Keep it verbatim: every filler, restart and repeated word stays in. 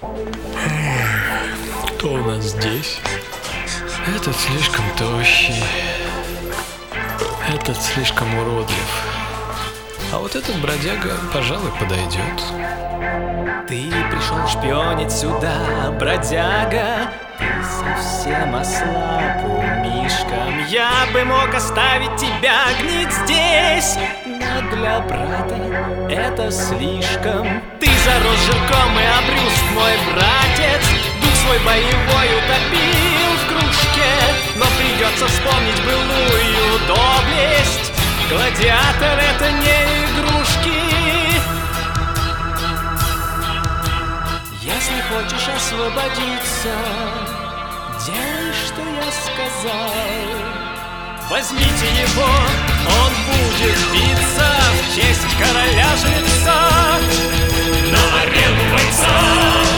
Кто у нас здесь? Этот слишком тощий. Этот слишком уродлив. А вот этот бродяга, пожалуй, подойдет. Ты пришел шпионить сюда, бродяга. Ты совсем ослаб умишкам. Я бы мог оставить тебя гнить здесь, но для брата это слишком. Ты зарос жирком и обрюз, мой братец. Дух свой боевой утопил в кружке, но придется вспомнить былую доблесть. Гладиатор — это не игрушки. Если хочешь освободиться, делай, что я сказал. Возьмите его, он будет биться в честь короля-жреца. На арену бойца